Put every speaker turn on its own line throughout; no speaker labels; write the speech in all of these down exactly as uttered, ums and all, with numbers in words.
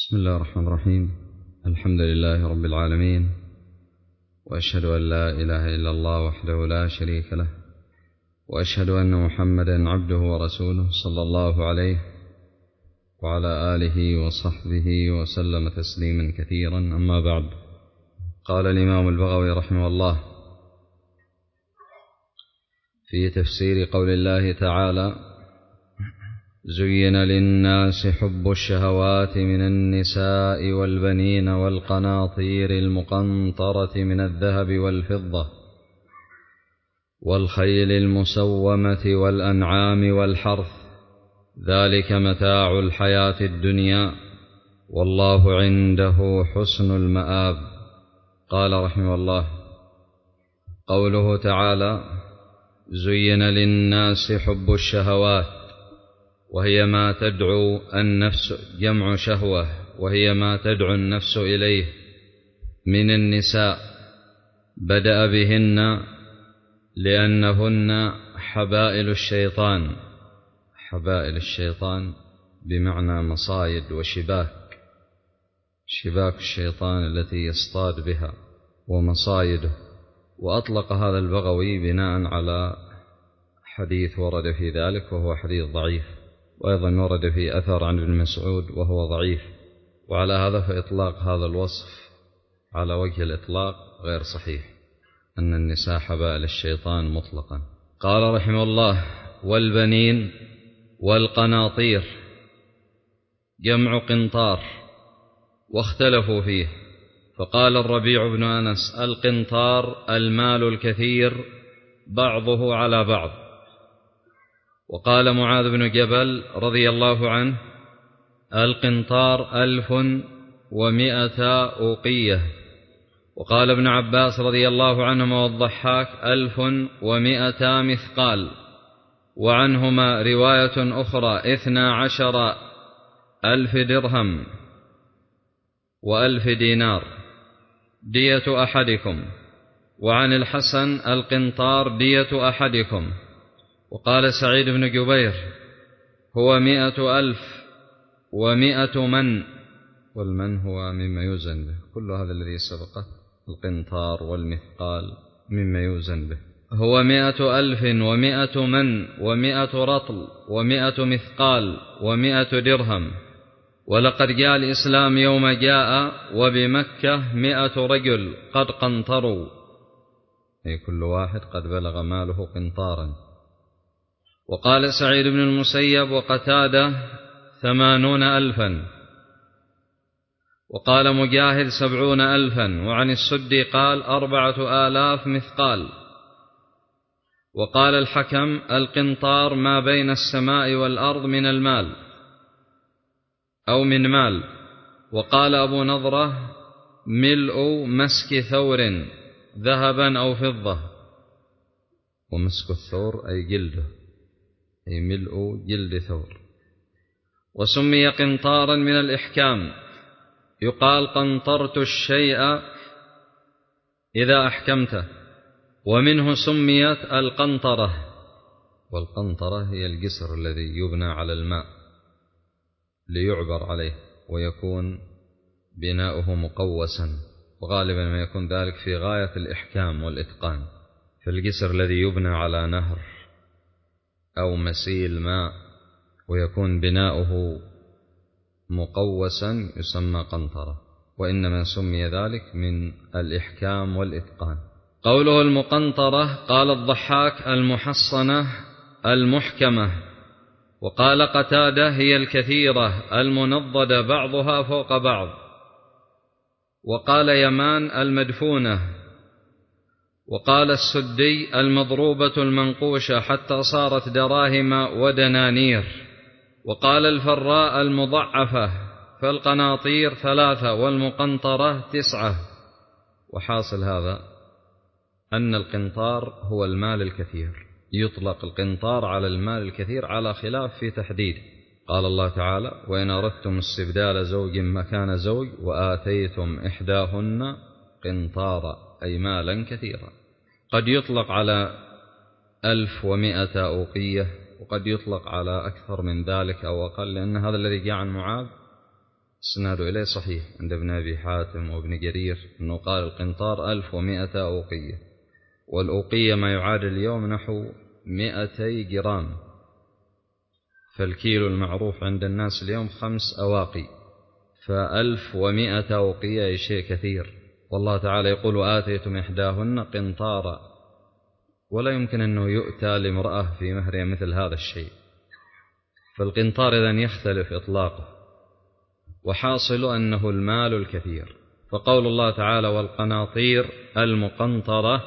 بسم الله الرحمن الرحيم. الحمد لله رب العالمين، وأشهد أن لا إله إلا الله وحده لا شريك له، وأشهد أن محمدا عبده ورسوله صلى الله عليه وعلى آله وصحبه وسلم تسليما كثيرا. أما بعد، قال الإمام البغوي رحمه الله في تفسير قول الله تعالى: زين للناس حب الشهوات من النساء والبنين والقناطير المقنطرة من الذهب والفضة والخيل المسومة والأنعام والحرث، ذلك متاع الحياة الدنيا والله عنده حسن المآب. قال رحمه الله: قوله تعالى: زين للناس حب الشهوات، وهي ما تدعو النفس، جمع شهوة، وهي ما تدعو النفس إليه من النساء، بدأ بهن لأنهن حبائل الشيطان. حبائل الشيطان بمعنى مصايد وشباك، شباك الشيطان التي يصطاد بها ومصايده. وأطلق هذا البغوي بناء على حديث ورد في ذلك وهو حديث ضعيف، وأيضا ورد في أثر عن ابن مسعود وهو ضعيف، وعلى هذا فإطلاق هذا الوصف على وجه الإطلاق غير صحيح، أن النساء حبائل الشيطان مطلقا. قال رحمه الله: والبنين والقناطير، جمع قنطار، واختلفوا فيه، فقال الربيع بن أنس: القنطار المال الكثير بعضه على بعض. وقال معاذ بن جبل رضي الله عنه: القنطار ألف ومائة أوقية. وقال ابن عباس رضي الله عنهما والضحاك: ألف ومائة مثقال. وعنهما رواية أخرى: اثنا عشر ألف درهم وألف دينار دية أحدكم. وعن الحسن: القنطار دية أحدكم. وقال سعيد بن جبير: هو مئة ألف ومئة من، والمن هو مما يوزن به، كل هذا الذي سبقه القنطار والمثقال مما يوزن به. هو مئة ألف ومئة من ومئة رطل ومئة مثقال ومئة درهم. ولقد جاء الإسلام يوم جاء، وبمكة مئة رجل قد قنطروا، أي كل واحد قد بلغ ماله قنطارا. وقال سعيد بن المسيب وقتادة: ثمانون ألفا. وقال مجاهد: سبعون ألفا. وعن السدي قال: أربعة آلاف مثقال. وقال الحكم: القنطار ما بين السماء والأرض من المال أو من مال. وقال أبو نضرة: ملء مسك ثور ذهبا أو فضة. ومسك الثور أي جلده، أي ملء جلد ثور. وسمي قنطارا من الإحكام، يقال قنطرت الشيء إذا أحكمته. ومنه سميت القنطرة، والقنطرة هي الجسر الذي يبنى على الماء ليعبر عليه، ويكون بناؤه مقوسا، وغالبا ما يكون ذلك في غاية الإحكام والإتقان. فالجسر الذي يبنى على نهر أو مسيل ماء ويكون بناؤه مقوسا يسمى قنطرة، وإنما سمي ذلك من الإحكام والإتقان. قوله المقنطرة، قال الضحاك: المحصنة المحكمة. وقال قتادة: هي الكثيرة المنضدة بعضها فوق بعض. وقال يمان: المدفونة. وقال السدي: المضروبة المنقوشة حتى صارت دراهم ودنانير. وقال الفراء: المضعفة. فالقناطير ثلاثة والمقنطرة تسعة. وحاصل هذا أن القنطار هو المال الكثير، يطلق القنطار على المال الكثير على خلاف في تحديد. قال الله تعالى: وإن أردتم استبدال زوج مكان زوج وآتيتم إحداهن قنطارا، أي مالا كثيرا. قد يطلق على ألف ومائة أوقية، وقد يطلق على أكثر من ذلك أو أقل، لأن هذا الذي جاء عن معاذ إسناد إليه صحيح عند ابن أبي حاتم وابن جرير أنه قال القنطار ألف ومائة أوقية، والأوقية ما يعادل اليوم نحو مائتي جرام، فالكيلو المعروف عند الناس اليوم خمس أواقي، فألف ومائة أوقية شيء كثير. والله تعالى يقول وآتيتم إحداهن قنطارا، ولا يمكن أنه يؤتى لامرأة في مهرها مثل هذا الشيء، فالقنطار إذن يختلف إطلاقه، وحاصل أنه المال الكثير. فقول الله تعالى والقناطير المقنطرة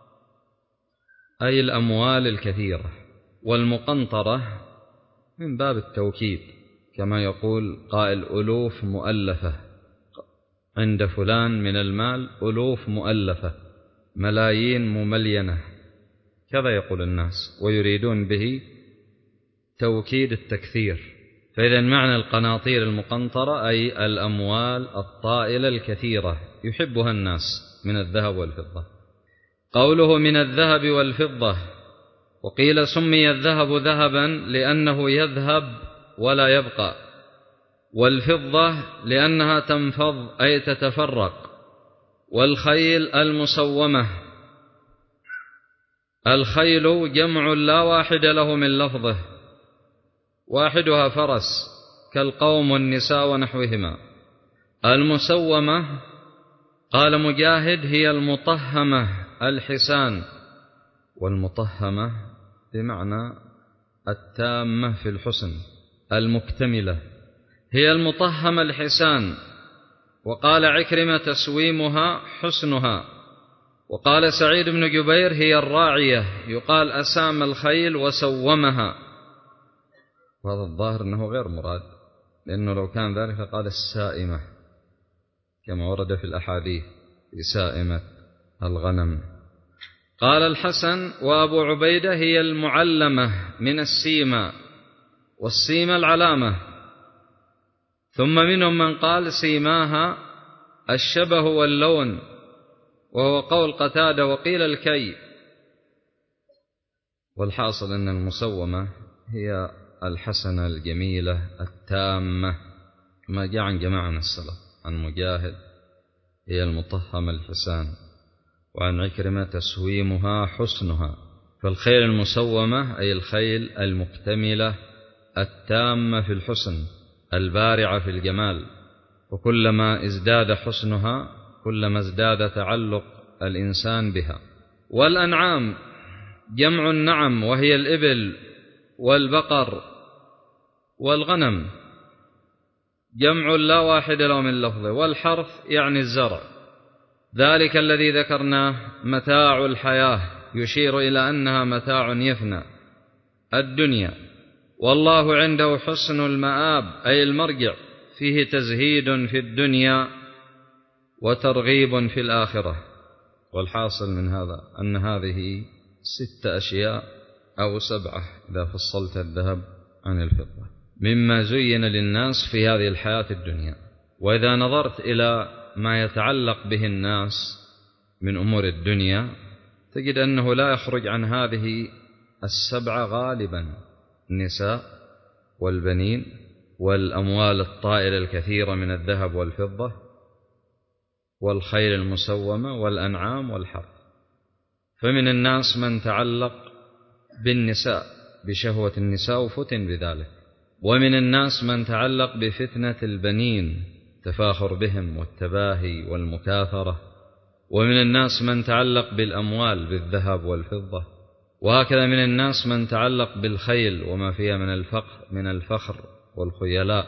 أي الأموال الكثيرة، والمقنطرة من باب التوكيد، كما يقول قائل ألوف مؤلفة، عند فلان من المال ألوف مؤلفة، ملايين مملينة، كذا يقول الناس، ويريدون به توكيد التكثير. فإذا معنى القناطير المقنطرة أي الأموال الطائلة الكثيرة يحبها الناس من الذهب والفضة. قوله من الذهب والفضة، وقيل سمي الذهب ذهبا لأنه يذهب ولا يبقى، والفضة لأنها تنفض أي تتفرق، والخيل المسومة، الخيل جمع لا واحد له من لفظه، واحدها فرس كالقوم والنساء ونحوهما. المسومة قال مجاهد هي المطهمة الحسان، والمطهمة بمعنى التامة في الحسن المكتملة، هي المطهمة الحسان. وقال عكرمة تسويمها حسنها. وقال سعيد بن جبير هي الراعية، يقال أسام الخيل وسومها، وهذا الظاهر أنه غير مراد، لأنه لو كان ذلك قال السائمة كما ورد في الأحاديث في سائمة الغنم. قال الحسن وأبو عبيدة هي المعلمة من السيمة، والسيمة العلامة. ثم منهم من قال سيماها الشبه واللون، وهو قول قتادة، وقيل الكي. والحاصل أن المسومة هي الحسنة الجميلة التامة، ما جاء عن جماعة من السلف، عن مجاهد هي المطهمة الحسان، وعن عكرمة تسويمها حسنها. فالخيل المسومة أي الخيل المكتملة التامة في الحسن البارعة في الجمال، وكلما ازداد حسنها كلما ازداد تعلق الإنسان بها. والأنعام جمع النعم، وهي الإبل والبقر والغنم، جمع لا واحد له من لفظه. والحرث يعني الزرع، ذلك الذي ذكرناه متاع الحياة، يشير إلى أنها متاع يفنى الدنيا. والله عنده حسن المآب أي المرجع، فيه تزهيد في الدنيا وترغيب في الآخرة. والحاصل من هذا أن هذه ست أشياء أو سبعة إذا فصلت الذهب عن الفضة مما زين للناس في هذه الحياة الدنيا. وإذا نظرت إلى ما يتعلق به الناس من أمور الدنيا تجد أنه لا يخرج عن هذه السبعة غالبا: النساء والبنين والأموال الطائلة الكثيرة من الذهب والفضة والخيل المسومة والأنعام والحرث. فمن الناس من تعلق بالنساء بشهوة النساء وفتن بذلك، ومن الناس من تعلق بفتنة البنين تفاخر بهم والتباهي والمكاثرة، ومن الناس من تعلق بالأموال بالذهب والفضة، وهكذا من الناس من تعلق بالخيل وما فيها من الفخر من الفخر والخيلاء،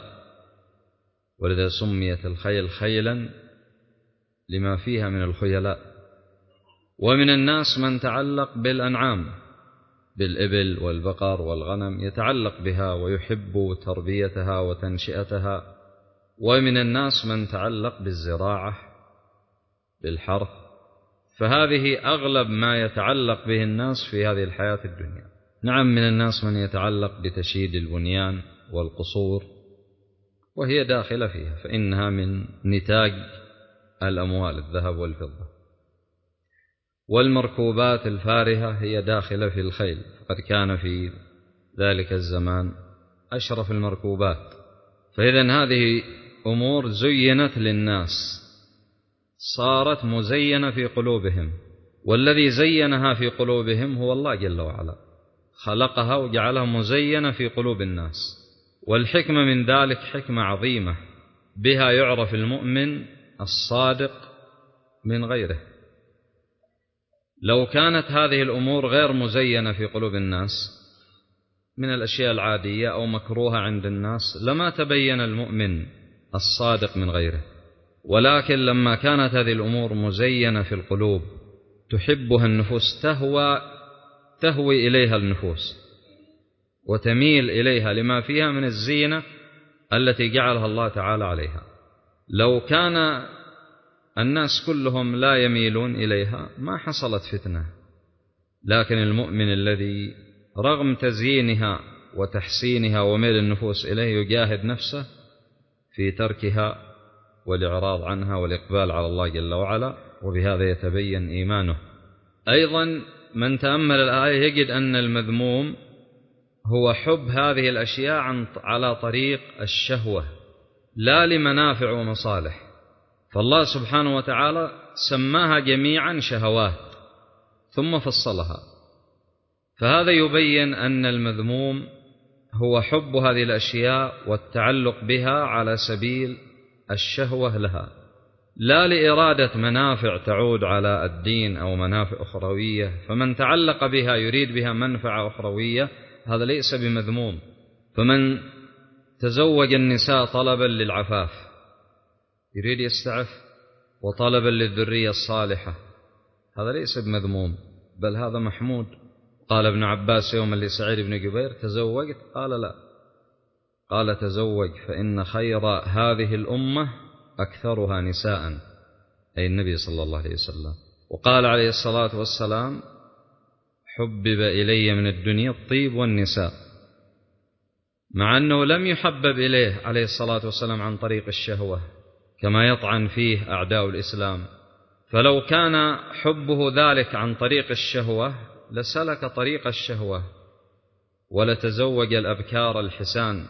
ولذا سميت الخيل خيلا لما فيها من الخيلاء. ومن الناس من تعلق بالأنعام بالإبل والبقر والغنم، يتعلق بها ويحب تربيتها وتنشئتها. ومن الناس من تعلق بالزراعة بالحرث. فهذه أغلب ما يتعلق به الناس في هذه الحياة الدنيا. نعم، من الناس من يتعلق بتشييد البنيان والقصور، وهي داخلة فيها، فإنها من نتاج الأموال الذهب والفضة. والمركوبات الفارهة هي داخلة في الخيل، فقد كان في ذلك الزمان أشرف المركوبات. فإذن هذه أمور زينت للناس، صارت مزينة في قلوبهم، والذي زينها في قلوبهم هو الله جل وعلا، خلقها وجعلها مزينة في قلوب الناس. والحكمة من ذلك حكمة عظيمة، بها يعرف المؤمن الصادق من غيره. لو كانت هذه الأمور غير مزينة في قلوب الناس من الأشياء العادية أو مكروهة عند الناس لما تبين المؤمن الصادق من غيره. ولكن لما كانت هذه الأمور مزينة في القلوب تحبها النفوس، تهوى تهوي إليها النفوس وتميل إليها لما فيها من الزينة التي جعلها الله تعالى عليها. لو كان الناس كلهم لا يميلون إليها ما حصلت فتنة، لكن المؤمن الذي رغم تزيينها وتحسينها وميل النفوس إليه يجاهد نفسه في تركها والإعراض عنها والإقبال على الله جل وعلا، وبهذا يتبين إيمانه. أيضا من تأمل الآية يجد أن المذموم هو حب هذه الأشياء على طريق الشهوة لا لمنافع ومصالح، فالله سبحانه وتعالى سماها جميعا شهوات ثم فصلها. فهذا يبين أن المذموم هو حب هذه الأشياء والتعلق بها على سبيل الشهوة لها، لا لإرادة منافع تعود على الدين أو منافع أخروية. فمن تعلق بها يريد بها منفعة أخروية هذا ليس بمذموم. فمن تزوج النساء طلبا للعفاف يريد يستعف وطلبا للذرية الصالحة هذا ليس بمذموم، بل هذا محمود. قال ابن عباس يوما لسعيد بن جبير: تزوجت؟ قال: لا. قال: تزوج فإن خير هذه الأمة أكثرها نساء، أي النبي صلى الله عليه وسلم. وقال عليه الصلاة والسلام: حبب إلي من الدنيا الطيب والنساء، مع أنه لم يحبب إليه عليه الصلاة والسلام عن طريق الشهوة كما يطعن فيه أعداء الإسلام. فلو كان حبه ذلك عن طريق الشهوة لسلك طريق الشهوة ولتزوج الأبكار الحسان،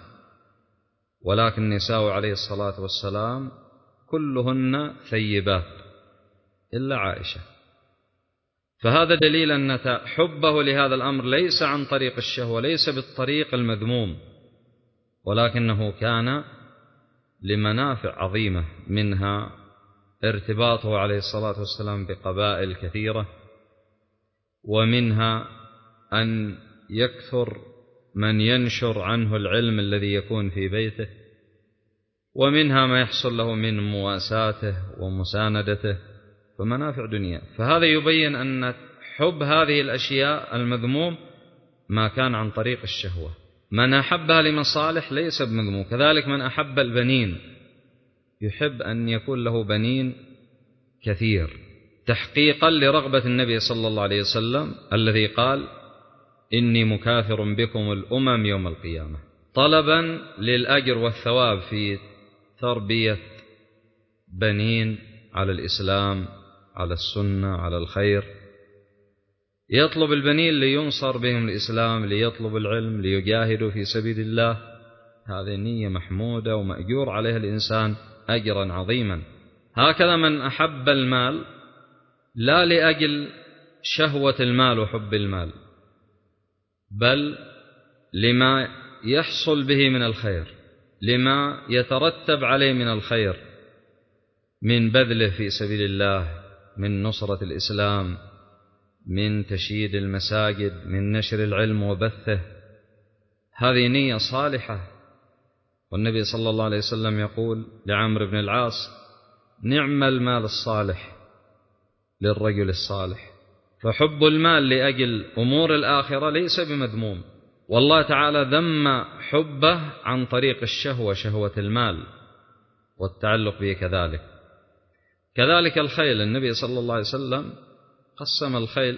ولكن نساء عليه الصلاة والسلام كلهن ثيبات إلا عائشة. فهذا دليل أن حبه لهذا الأمر ليس عن طريق الشهوة، ليس بالطريق المذموم، ولكنه كان لمنافع عظيمة، منها ارتباطه عليه الصلاة والسلام بقبائل كثيرة، ومنها أن يكثر من ينشر عنه العلم الذي يكون في بيته، ومنها ما يحصل له من مواساته ومساندته، فمنافع دنيا. فهذا يبين أن حب هذه الأشياء المذموم ما كان عن طريق الشهوة. من أحبها لمصالح ليس بمذموم. كذلك من أحب البنين يحب أن يكون له بنين كثير تحقيقا لرغبة النبي صلى الله عليه وسلم الذي قال: إني مكاثر بكم الأمم يوم القيامة، طلبا للأجر والثواب في تربية بنين على الإسلام، على السنة، على الخير. يطلب البنين لينصر بهم الإسلام، ليطلب العلم، ليجاهدوا في سبيل الله. هذه نية محمودة ومأجور عليها الإنسان أجرا عظيما. هكذا من أحب المال لا لأجل شهوة المال وحب المال، بل لما يحصل به من الخير، لما يترتب عليه من الخير، من بذله في سبيل الله، من نصرة الإسلام، من تشييد المساجد، من نشر العلم وبثه. هذه نية صالحة. والنبي صلى الله عليه وسلم يقول لعمرو بن العاص: نعم المال الصالح للرجل الصالح. فحب المال لأجل أمور الآخرة ليس بمذموم، والله تعالى ذم حبه عن طريق الشهوة، شهوة المال والتعلق به. كذلك كذلك الخيل، النبي صلى الله عليه وسلم قسم الخيل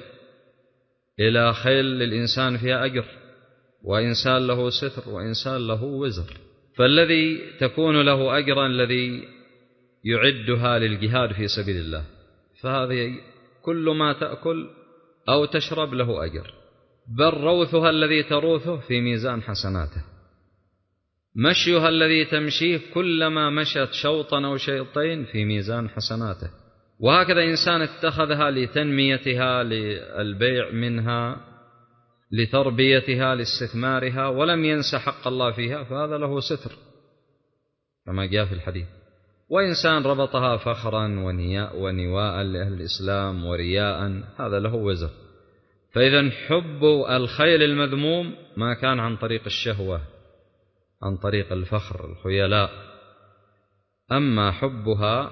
إلى خيل للإنسان فيها أجر، وإنسان له ستر، وإنسان له وزر. فالذي تكون له أجرا الذي يعدها للجهاد في سبيل الله، فهذه كل ما تأكل أو تشرب له أجر، بل روثها الذي تروثه في ميزان حسناته. مشيها الذي تمشيه كلما مشت شوطا أو شيطين في ميزان حسناته. وهكذا إنسان اتخذها لتنميتها، للبيع منها، لتربيتها، لاستثمارها، ولم ينس حق الله فيها، فهذا له ستر كما جاء في الحديث. وإنسان ربطها فخرا ونواء لأهل الإسلام ورياء، هذا له وزر. فإذا حب الخيل المذموم ما كان عن طريق الشهوة، عن طريق الفخر الخيلاء. أما حبها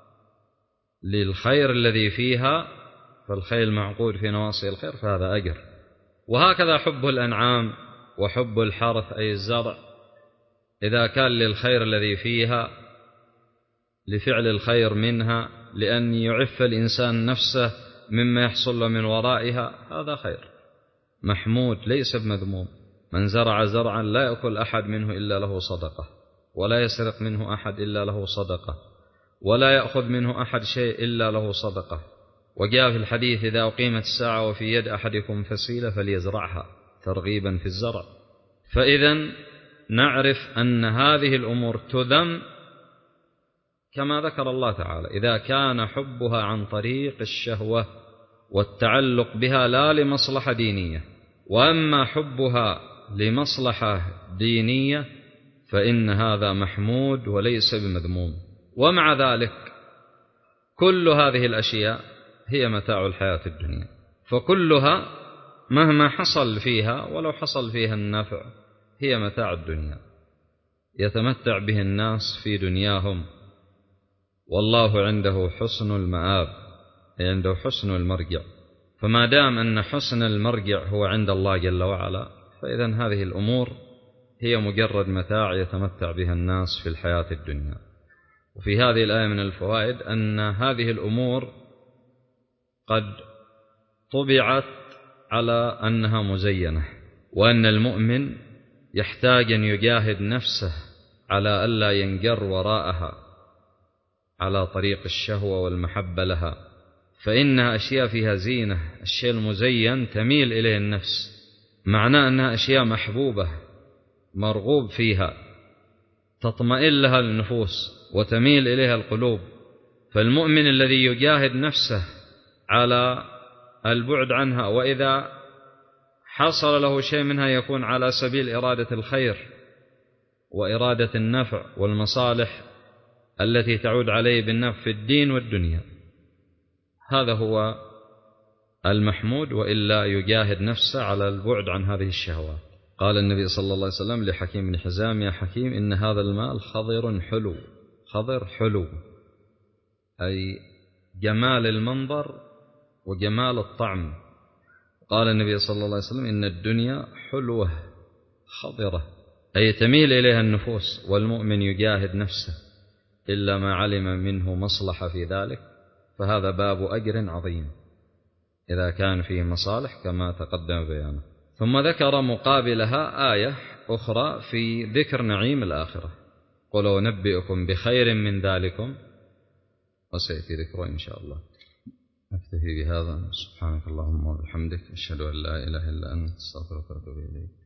للخير الذي فيها، فالخيل معقود في نواصي الخير، فهذا أجر. وهكذا حب الأنعام وحب الحرث أي الزرع، إذا كان للخير الذي فيها، لفعل الخير منها، لأن يعف الإنسان نفسه مما يحصل له من ورائها، هذا خير محمود ليس بمذموم. من زرع زرعا لا يأكل أحد منه إلا له صدقة، ولا يسرق منه أحد إلا له صدقة، ولا يأخذ منه أحد شيء إلا له صدقة. وجاء في الحديث: إذا أقيمت الساعة وفي يد أحدكم فسيلة فليزرعها، ترغيبا في الزرع. فإذا نعرف أن هذه الأمور تذم كما ذكر الله تعالى، إذا كان حبها عن طريق الشهوة والتعلق بها لا لمصلحة دينية. وأما حبها لمصلحة دينية فإن هذا محمود وليس بمذموم. ومع ذلك كل هذه الأشياء هي متاع الحياة الدنيا، فكلها مهما حصل فيها، ولو حصل فيها النفع، هي متاع الدنيا يتمتع به الناس في دنياهم، والله عنده حسن المآب، عنده حسن المرجع. فما دام أن حسن المرجع هو عند الله جل وعلا، فإذا هذه الأمور هي مجرد متاع يتمتع بها الناس في الحياة الدنيا. وفي هذه الآية من الفوائد أن هذه الأمور قد طبعت على أنها مزينة، وأن المؤمن يحتاج أن يجاهد نفسه على ألا ينجر وراءها على طريق الشهوة والمحبة لها، فإنها أشياء فيها زينة. الشيء المزين تميل إليه النفس، معناه أنها أشياء محبوبة مرغوب فيها، تطمئن لها النفوس وتميل إليها القلوب. فالمؤمن الذي يجاهد نفسه على البعد عنها، وإذا حصل له شيء منها يكون على سبيل إرادة الخير وإرادة النفع والمصالح التي تعود عليه بالنفع في الدين والدنيا، هذا هو المحمود. وإلا يجاهد نفسه على البعد عن هذه الشهوات. قال النبي صلى الله عليه وسلم لحكيم بن حزام: يا حكيم، إن هذا المال خضر حلو. خضر حلو أي جمال المنظر وجمال الطعم. قال النبي صلى الله عليه وسلم: إن الدنيا حلوة خضرة أي تميل إليها النفوس، والمؤمن يجاهد نفسه إلا ما علم منه مصلحة في ذلك، فهذا باب أجر عظيم إذا كان فيه مصالح كما تقدم بيانه. ثم ذكر مقابلها آية أخرى في ذكر نعيم الآخرة: قل أنبئكم بخير من ذلكم، وسيأتي ذكره إن شاء الله. أكتفي بهذا. سبحانك اللهم وبحمدك، أشهد أن لا إله إلا أنت، أستغفرك وأتوب إليك.